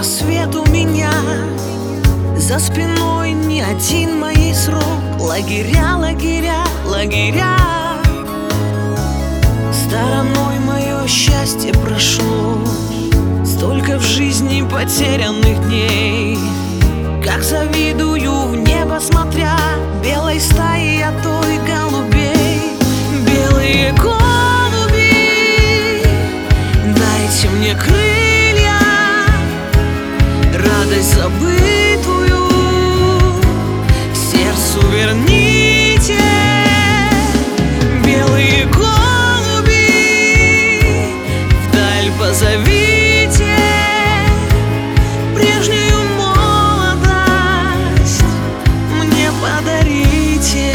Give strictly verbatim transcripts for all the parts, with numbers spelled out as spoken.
рассвет у меня, за спиной не один моей срок. Лагеря, лагеря, лагеря, стороной мое счастье прошло. Столько в жизни потерянных дней, как завидую в небо смотря, белой стаи от той голубей. Белые голуби, дайте мне крылья, радость забытую сердцу верните. Белые голуби, вдаль позовите, прежнюю молодость мне подарите.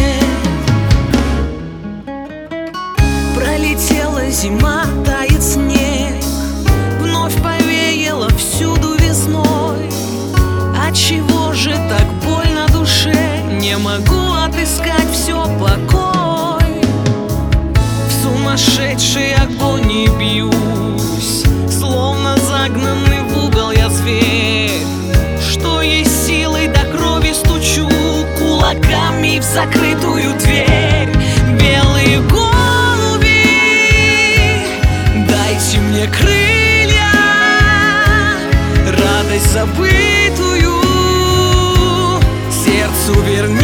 Пролетела зима, тает снег, вновь повеяло всюду весной. Отчего же так больно душе? Не могу отыскать все покой. В сумасшедшей агонии бьюсь, словно загнанный в угол я зверь. Что есть силой до крови стучу кулаками в закрытую дверь. Белые голуби, дайте мне крылья, радость забытую сердцу верни.